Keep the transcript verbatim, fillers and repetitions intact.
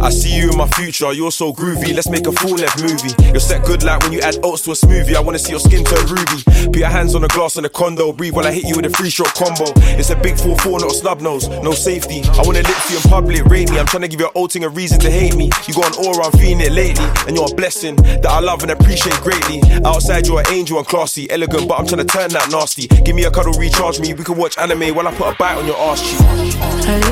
I see you in my future, you're so groovy. Let's make a full-length movie. You're set good like when you add oats to a smoothie. I wanna see your skin turn ruby. Put your hands on the glass in the condo. Breathe while I hit you with a three-stroke combo. It's a big four four, not a snub nose. No safety. I wanna lips you in public, rate me. I'm trying to give your old thing a reason to hate me. You got an aura, I'm feeling it lately. And you're a blessing that I love and appreciate greatly. Outside you're an angel and classy, elegant, but I'm trying to turn that nasty. Give me a cuddle, recharge me. We can watch anime while I put a bite on your arse cheek.